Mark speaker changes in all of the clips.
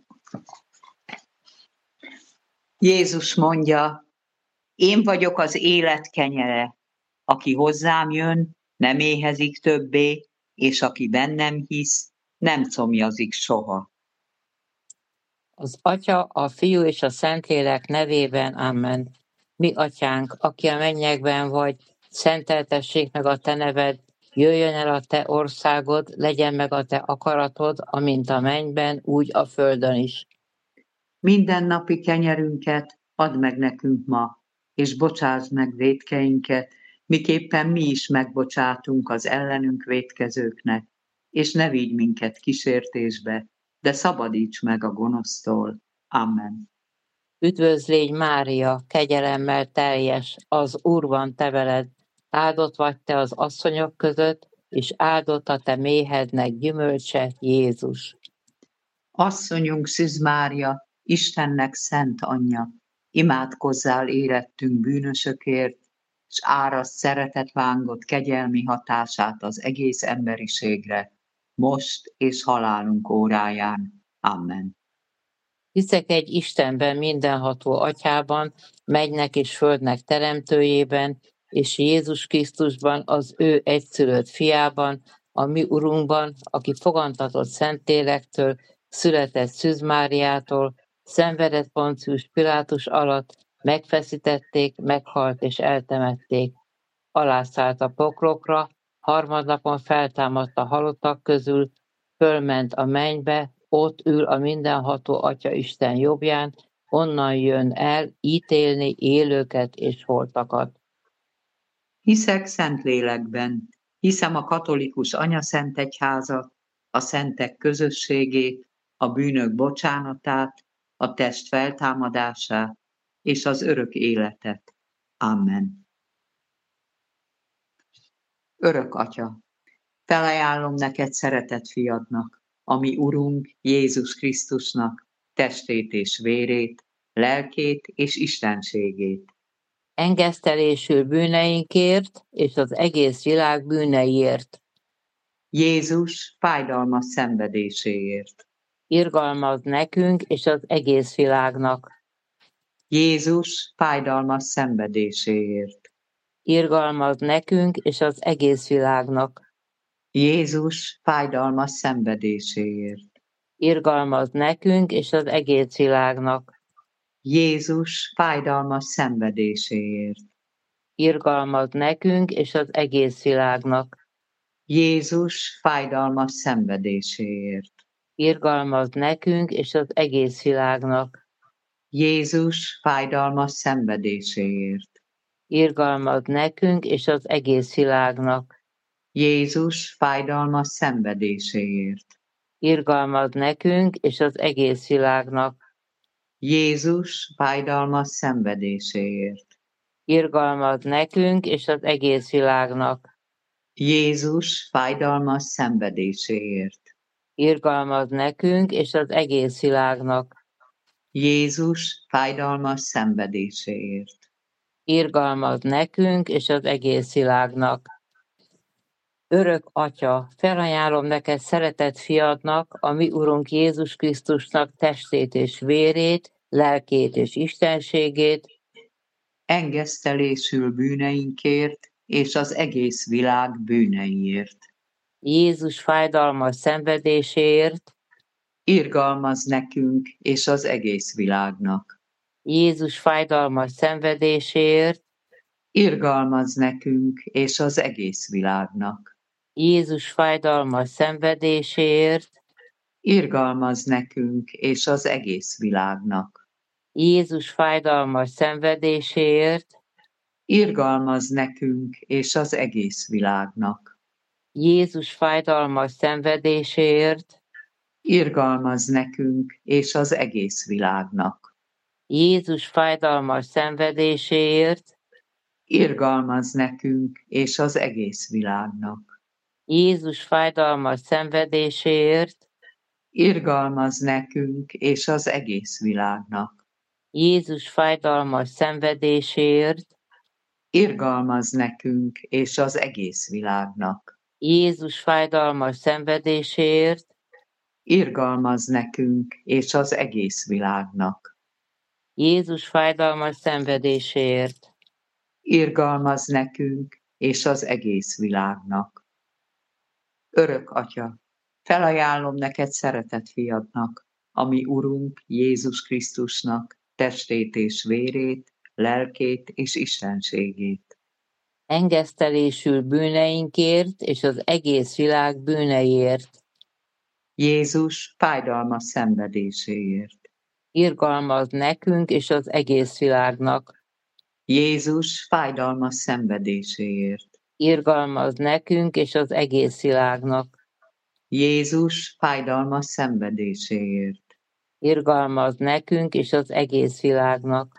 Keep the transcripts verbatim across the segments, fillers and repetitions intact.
Speaker 1: Jézus mondja, én vagyok az élet kenyere, aki hozzám jön, nem éhezik többé, és aki bennem hisz, nem szomjazik soha.
Speaker 2: Az Atya, a Fiú és a Szentlélek nevében, amen. Mi atyánk, aki a mennyekben vagy, szenteltessék meg a te neved, jöjjön el a te országod, legyen meg a te akaratod, amint a mennyben, úgy a földön is.
Speaker 1: Minden napi kenyerünket add meg nekünk ma, és bocsásd meg vétkeinket, miképpen mi is megbocsátunk az ellenünk vétkezőknek, és ne vigy minket kísértésbe, de szabadíts meg a gonosztól. Amen.
Speaker 2: Üdvözlégy Mária, kegyelemmel teljes, az Úr van te veled, áldott vagy te az asszonyok között, és áldott a te méhednek gyümölcse, Jézus.
Speaker 1: Asszonyunk Szűz Mária, Istennek szent anyja, imádkozzál érettünk bűnösökért, s áraszt szeretetvángot, kegyelmi hatását az egész emberiségre, most és halálunk óráján. Amen.
Speaker 2: Hiszek egy Istenben, mindenható Atyában, mennynek és földnek teremtőjében, és Jézus Krisztusban, az ő egyszülött fiában, a mi Urunkban, aki fogantatott Szentlélektől, született Szűz Máriától, szenvedett Poncius Pilátus alatt, megfeszítették, meghalt és eltemették. Alászállt a poklokra, harmadnapon feltámadt a halottak közül, fölment a mennybe, ott ül a mindenható Atya Isten jobbján, onnan jön el ítélni élőket és holtakat.
Speaker 1: Hiszek Szentlélekben, hiszem a katolikus anyaszentegyházat, a szentek közösségét, a bűnök bocsánatát, a test feltámadását és az örök életet. Amen. Örök Atya, felajánlom neked szeretett fiadnak, ami Urunk Jézus Krisztusnak testét és vérét, lelkét és istenségét.
Speaker 2: Engesztelésül bűneinkért és az egész világ bűneiért.
Speaker 1: Jézus fájdalmas szenvedéséért.
Speaker 2: Irgalmaz nekünk és az egész világnak.
Speaker 1: Jézus fájdalmas szenvedéséért.
Speaker 2: Irgalmaz nekünk és az egész világnak.
Speaker 1: Jézus fájdalmas szenvedéséért.
Speaker 2: Irgalmaz nekünk és az egész világnak.
Speaker 1: Jézus fájdalmas szenvedéséért.
Speaker 2: Irgalmaz nekünk és az egész világnak.
Speaker 1: Jézus fájdalmas szenvedéséért.
Speaker 2: Irgalmaz nekünk és az egész világnak.
Speaker 1: Jézus fájdalmas szenvedéséért.
Speaker 2: Irgalmaz nekünk és az egész világnak.
Speaker 1: Jézus fájdalmas szenvedéséért.
Speaker 2: Irgalmaz nekünk és az egész világnak.
Speaker 1: Jézus fájdalmas szenvedéséért.
Speaker 2: Irgalmaz nekünk és az egész világnak.
Speaker 1: Jézus fájdalmas szenvedéséért.
Speaker 2: Irgalmaz nekünk és az egész világnak.
Speaker 1: Jézus fájdalmas szenvedéséért.
Speaker 2: Irgalmaz nekünk és az egész világnak. Örök Atya, felajánlom neked szeretett fiadnak, a mi Urunk Jézus Krisztusnak testét és vérét, lelkét és istenségét,
Speaker 1: Engesztelésül bűneinkért és az egész világ bűneiért.
Speaker 2: Jézus fájdalmas szenvedéséért,
Speaker 1: Irgalmaz nekünk és az egész világnak.
Speaker 2: Jézus fájdalmas szenvedéséért,
Speaker 1: Irgalmaz nekünk és az egész világnak.
Speaker 2: Jézus fájdalmas szenvedéséért,
Speaker 1: Irgalmaz nekünk és az egész világnak.
Speaker 2: Jézus fájdalmas szenvedéséért,
Speaker 1: Irgalmaz nekünk és az egész világnak.
Speaker 2: Jézus fájdalmas szenvedéséért,
Speaker 1: Irgalmaz nekünk és az egész világnak.
Speaker 2: Jézus fájdalmas szenvedéséért,
Speaker 1: Irgalmaz nekünk és az egész világnak.
Speaker 2: Jézus fájdalmas szenvedéséért,
Speaker 1: Irgalmaz nekünk és az egész világnak.
Speaker 2: Jézus fájdalmas szenvedéséért,
Speaker 1: Irgalmaz nekünk és az egész világnak.
Speaker 2: Jézus fájdalmas szenvedéséért,
Speaker 1: irgalmaz nekünk és az egész világnak.
Speaker 2: Jézus fájdalmas szenvedéséért,
Speaker 1: Irgalmaz nekünk és az egész világnak. Örök Atya, felajánlom neked szeretett fiadnak, ami Urunk Jézus Krisztusnak testét és vérét, lelkét és istenségét.
Speaker 2: engesztelésül bűneinkért és az egész világ bűneiért,
Speaker 1: Jézus fájdalmas szenvedéséért.
Speaker 2: irgalmaz nekünk és az egész világnak,
Speaker 1: Jézus fájdalmas szenvedéséért.
Speaker 2: irgalmaz nekünk és az egész világnak,
Speaker 1: Jézus fájdalmas szenvedéséért.
Speaker 2: irgalmaz nekünk és az egész világnak,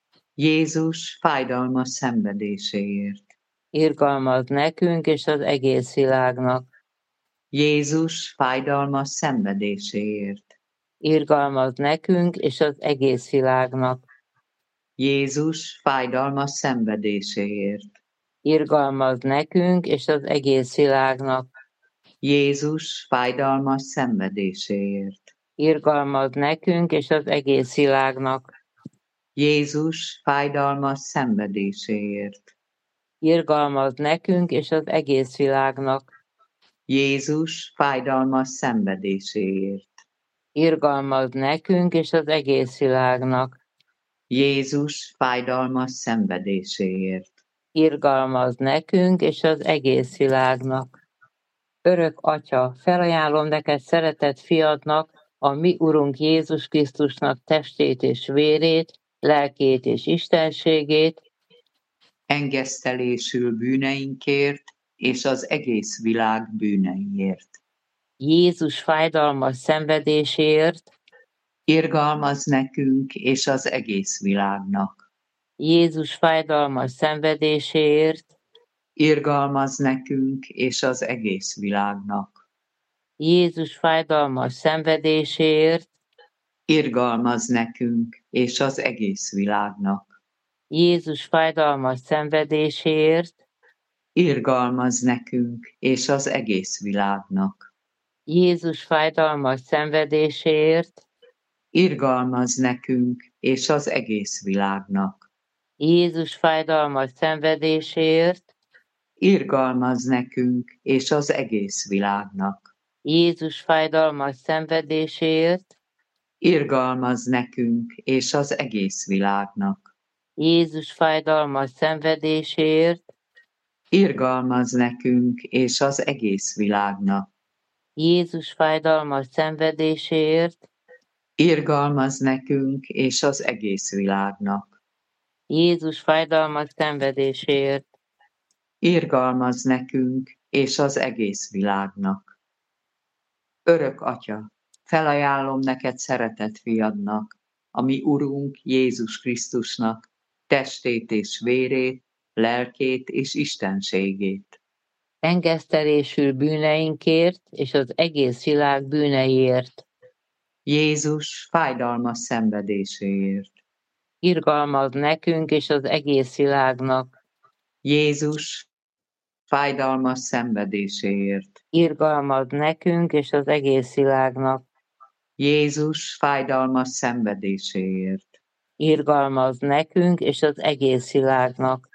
Speaker 1: Jézus fájdalmas szenvedéséért.
Speaker 2: irgalmaz nekünk és az egész világnak,
Speaker 1: Jézus fájdalmas szenvedéséért.
Speaker 2: irgalmaz nekünk és az egész világnak,
Speaker 1: Jézus fájdalmas szenvedéséért.
Speaker 2: irgalmaz nekünk és az egész világnak,
Speaker 1: Jézus fájdalmas szenvedéséért.
Speaker 2: irgalmaz nekünk és az egész világnak,
Speaker 1: Jézus fájdalmas szenvedéséért.
Speaker 2: irgalmaz nekünk és az egész világnak,
Speaker 1: Jézus fájdalmas szenvedéséért.
Speaker 2: irgalmaz nekünk és az egész világnak,
Speaker 1: Jézus fájdalmas szenvedéséért.
Speaker 2: irgalmaz nekünk és az egész világnak. Örök Atya, felajánlom neked szeretett fiadnak, a mi Urunk Jézus Krisztusnak testét és vérét, lelkét és istenségét,
Speaker 1: Engesztelésül bűneinkért és az egész világ bűneiért.
Speaker 2: Jézus fájdalmas szenvedéséért,
Speaker 1: Irgalmaz nekünk és az egész világnak.
Speaker 2: Jézus fájdalmas szenvedéséért,
Speaker 1: Irgalmaz nekünk és az egész világnak.
Speaker 2: Jézus fájdalmas szenvedéséért,
Speaker 1: Irgalmaz nekünk és az egész világnak.
Speaker 2: Jézus fájdalmas szenvedéséért,
Speaker 1: Irgalmaz nekünk és az egész világnak.
Speaker 2: Jézus fájdalmas szenvedéséért,
Speaker 1: Irgalmaz nekünk és az egész világnak.
Speaker 2: Jézus fájdalmas szenvedéséért,
Speaker 1: Irgalmaz nekünk és az egész világnak.
Speaker 2: Jézus fájdalmas szenvedéséért,
Speaker 1: Irgalmaz nekünk és az egész világnak.
Speaker 2: Jézus fájdalmas szenvedéséért,
Speaker 1: Irgalmaz nekünk és az egész világnak.
Speaker 2: Jézus fájdalmas szenvedéséért,
Speaker 1: Irgalmaz nekünk és az egész világnak.
Speaker 2: Jézus fájdalmas szenvedéséért,
Speaker 1: Irgalmaz nekünk és az egész világnak. Örök Atya, felajánlom neked szeretett fiadnak, a mi Urunk Jézus Krisztusnak testét és vérét, lelkét és istenségét.
Speaker 2: engesztelésül bűneinkért és az egész világ bűneiért,
Speaker 1: Jézus fájdalmas szenvedéséért.
Speaker 2: irgalmaz nekünk és az egész világnak,
Speaker 1: Jézus fájdalmas szenvedéséért.
Speaker 2: irgalmaz nekünk és az egész világnak,
Speaker 1: Jézus fájdalmas szenvedéséért.
Speaker 2: irgalmaz nekünk és az egész világnak,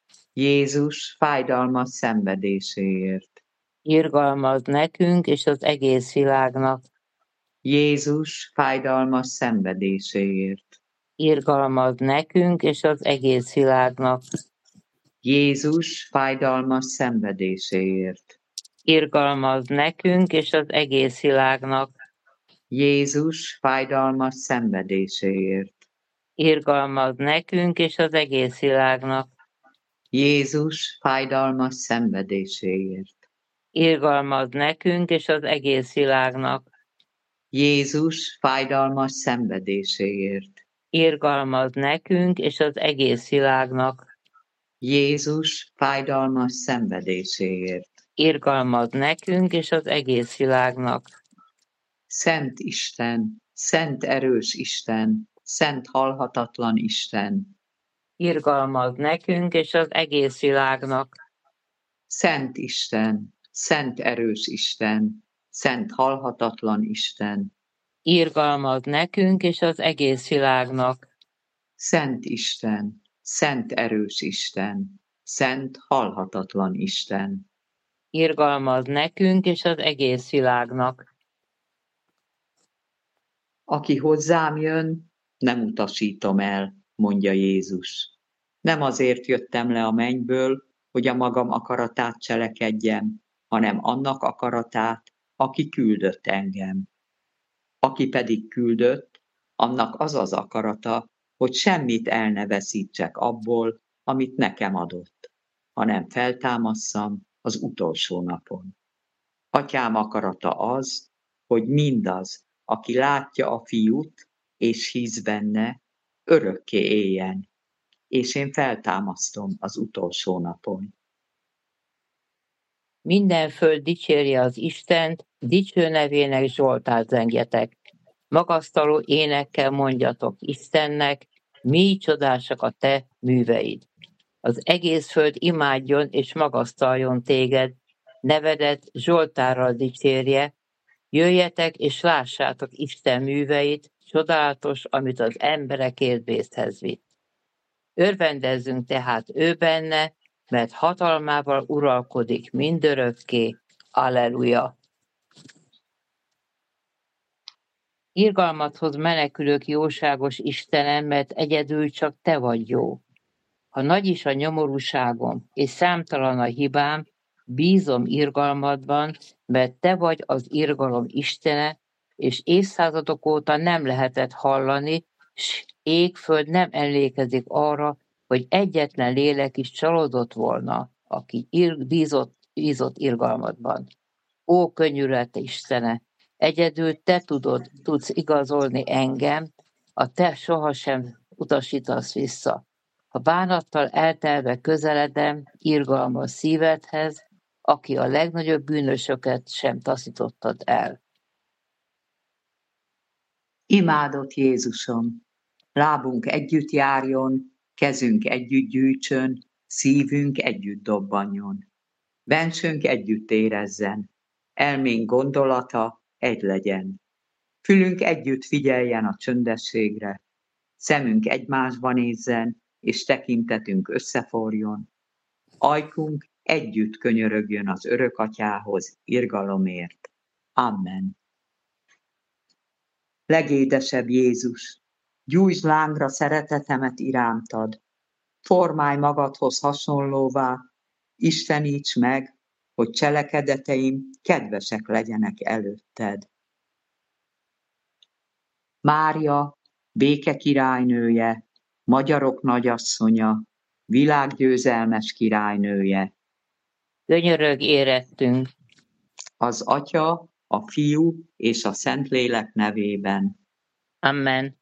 Speaker 1: Jézus fájdalmas szenvedéséért.
Speaker 2: irgalmaz nekünk és az egész világnak,
Speaker 1: Jézus fájdalmas szenvedéséért.
Speaker 2: irgalmaz nekünk és az egész világnak,
Speaker 1: Jézus fájdalmas szenvedéséért.
Speaker 2: irgalmaz nekünk és az egész világnak,
Speaker 1: Jézus fájdalmas szenvedéséért.
Speaker 2: irgalmaz nekünk és az egész világnak,
Speaker 1: Jézus fájdalmas szenvedéséért.
Speaker 2: irgalmaz nekünk és az egész világnak,
Speaker 1: Jézus fájdalmas szenvedéséért.
Speaker 2: irgalmaz nekünk és az egész világnak,
Speaker 1: Jézus fájdalmas szenvedéséért.
Speaker 2: irgalmaz nekünk és az egész világnak.
Speaker 1: Szent Isten, szent erős Isten, szent halhatatlan Isten,
Speaker 2: Irgalmaz nekünk és az egész világnak.
Speaker 1: szent Isten, szent erős Isten, Szent halhatatlan Isten,
Speaker 2: irgalmad nekünk és az egész világnak.
Speaker 1: Szent Isten, szent erős Isten, szent halhatatlan Isten,
Speaker 2: Irgalmad nekünk és az egész világnak.
Speaker 1: aki hozzám jön, nem utasítom el, mondja Jézus. Nem azért jöttem le a mennyből, hogy a magam akaratát cselekedjem, hanem annak akaratát, aki küldött engem. Aki pedig küldött, annak az az akarata, hogy semmit el ne veszítsek abból, amit nekem adott, hanem feltámasszam az utolsó napon. Atyám akarata az, hogy mindaz, aki látja a fiút, és hisz benne, örökké éljen, és én feltámasztom az utolsó napon.
Speaker 2: Minden föld dicsérje az Istent, dicső nevének Zsoltárt zengjetek. Magasztaló énekkel mondjatok Istennek, mi csodásak a te műveid. Az egész föld imádjon és magasztaljon téged, nevedet Zsoltárral dicsérje, jöjjetek és lássátok Isten műveit, csodálatos, amit az emberekért vészhez vitt. Örvendezzünk tehát ő benne, mert hatalmával uralkodik mindörökké. Alleluja! Irgalmadhoz menekülök, jóságos Istenem, mert egyedül csak te vagy jó. Ha nagy is a nyomorúságom, és számtalan a hibám, bízom irgalmadban, mert te vagy az irgalom Istene, és évszázadok óta nem lehetett hallani, s égföld nem emlékezik arra, hogy egyetlen lélek is csalódott volna, aki ir- bízott, bízott irgalmadban. Ó, könyörület Istene! Egyedül te tudod, tudsz igazolni engem, a te sohasem utasítasz vissza. Ha bánattal eltelve közeledem irgalmas szívedhez, aki a legnagyobb bűnösöket sem taszítottad el.
Speaker 1: Imádott Jézusom, lábunk együtt járjon, kezünk együtt gyűjtsön, szívünk együtt dobbanjon. Bensőnk együtt érezzen, elménk gondolata egy legyen. Fülünk együtt figyeljen a csöndességre, szemünk egymásba nézzen, és tekintetünk összeforjon. Ajkunk együtt könyörögjön az örök atyához irgalomért. Amen. Legédesebb Jézus, gyújtsd lángra szeretetemet irántad, formálj magadhoz hasonlóvá, isteníts meg, hogy cselekedeteim kedvesek legyenek előtted. Mária, béke királynője, magyarok nagyasszonya, világgyőzelmes királynője,
Speaker 2: Könyörög érettünk,
Speaker 1: az Atya, a Fiú és a Szentlélek nevében.
Speaker 2: amen.